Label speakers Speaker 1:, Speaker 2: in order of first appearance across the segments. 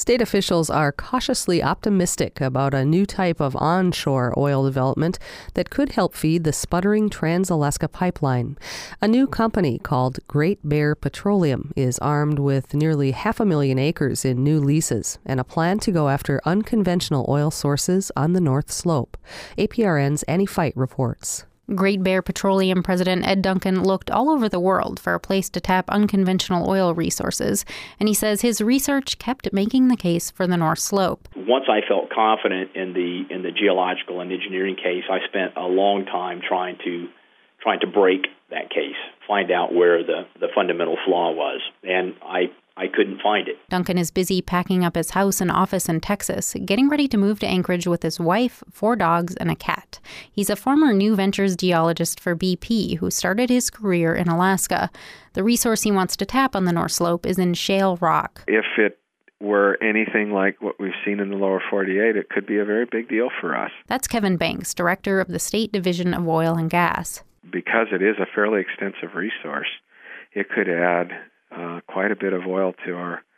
Speaker 1: State officials are cautiously optimistic about a new type of onshore oil development that could help feed the sputtering Trans-Alaska Pipeline. A new company called Great Bear Petroleum is armed with nearly 500,000 acres in new leases and a plan to go after unconventional oil sources on the North Slope. APRN's Annie Fight reports.
Speaker 2: Great Bear Petroleum President Ed Duncan looked all over the world for a place to tap unconventional oil resources, and he says his research kept making the case for the North Slope.
Speaker 3: Once I felt confident in the geological and engineering case, I spent a long time trying to break that case, find out where the fundamental flaw was, and I couldn't find it.
Speaker 2: Duncan is busy packing up his house and office in Texas, getting ready to move to Anchorage with his wife, 4 dogs, and a cat. He's a former New Ventures geologist for BP who started his career in Alaska. The resource he wants to tap on the North Slope is in shale rock.
Speaker 4: If it were anything like what we've seen in the lower 48, it could be a very big deal for us.
Speaker 2: That's Kevin Banks, director of the State Division of Oil and Gas.
Speaker 4: Because it is a fairly extensive resource, it could add quite a bit of oil to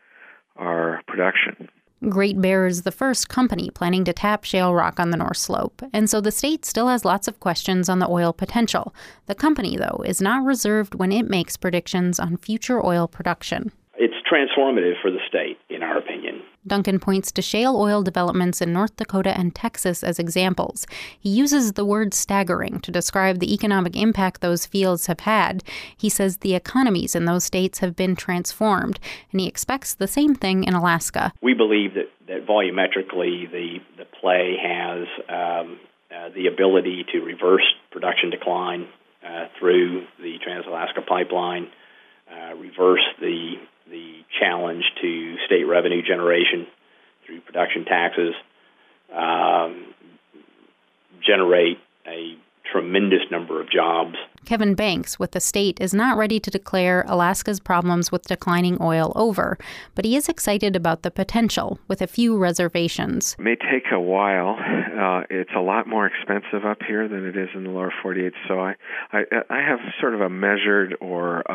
Speaker 4: our production.
Speaker 2: Great Bear is the first company planning to tap shale rock on the North Slope, and so the state still has lots of questions on the oil potential. The company, though, is not reserved when it makes predictions on future oil production.
Speaker 3: It's transformative for the state, in our opinion.
Speaker 2: Duncan points to shale oil developments in North Dakota and Texas as examples. He uses the word staggering to describe the economic impact those fields have had. He says the economies in those states have been transformed, and he expects the same thing in Alaska.
Speaker 3: We believe that volumetrically the play has the ability to reverse production decline through the Trans-Alaska Pipeline, reverse the challenge to state revenue generation through production taxes, generate a tremendous number of jobs.
Speaker 2: Kevin Banks with the state is not ready to declare Alaska's problems with declining oil over, but he is excited about the potential, with a few reservations.
Speaker 4: It may take a while. It's a lot more expensive up here than it is in the lower 48, so I have sort of a measured or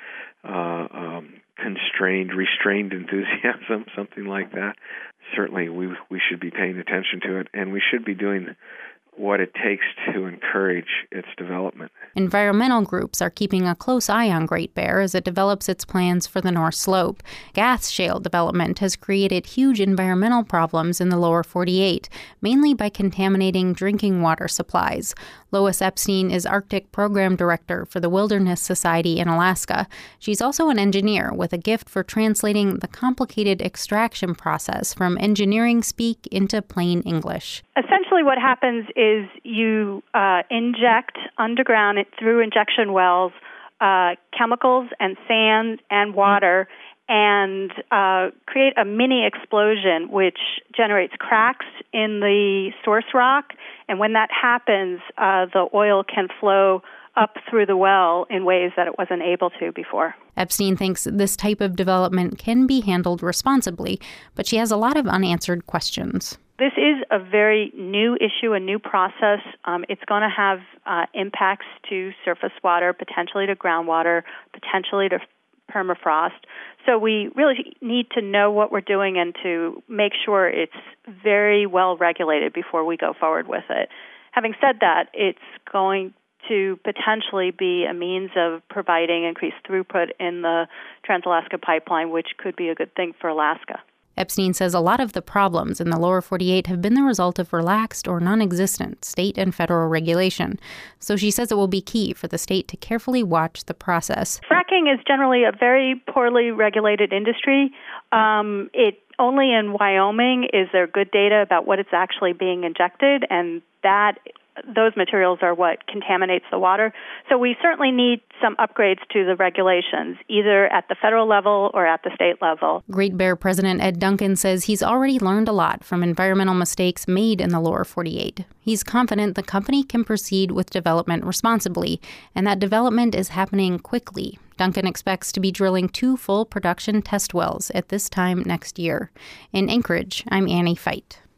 Speaker 4: restrained enthusiasm, something like that. Certainly we should be paying attention to it, and we should be doing what it takes to encourage its development.
Speaker 2: Environmental groups are keeping a close eye on Great Bear as it develops its plans for the North Slope. Gas shale development has created huge environmental problems in the lower 48, mainly by contaminating drinking water supplies. Lois Epstein is Arctic Program Director for the Wilderness Society in Alaska. She's also an engineer with a gift for translating the complicated extraction process from engineering speak into plain English.
Speaker 5: Essentially what happens is you inject underground through injection wells chemicals and sand and water and create a mini explosion which generates cracks in the source rock. And when that happens, the oil can flow up through the well in ways that it wasn't able to before.
Speaker 2: Epstein thinks this type of development can be handled responsibly, but she has a lot of unanswered questions.
Speaker 5: This is a very new issue, a new process. It's going to have impacts to surface water, potentially to groundwater, potentially to permafrost. So we really need to know what we're doing and to make sure it's very well regulated before we go forward with it. Having said that, it's going to potentially be a means of providing increased throughput in the Trans-Alaska Pipeline, which could be a good thing for Alaska.
Speaker 2: Epstein says a lot of the problems in the lower 48 have been the result of relaxed or non-existent state and federal regulation. So she says it will be key for the state to carefully watch the process.
Speaker 5: Fracking is generally a very poorly regulated industry. Only in Wyoming is there good data about what it's actually being injected, and those materials are what contaminates the water. So we certainly need some upgrades to the regulations, either at the federal level or at the state level.
Speaker 2: Great Bear President Ed Duncan says he's already learned a lot from environmental mistakes made in the lower 48. He's confident the company can proceed with development responsibly, and that development is happening quickly. Duncan expects to be drilling 2 full production test wells at this time next year. In Anchorage, I'm Annie Fight.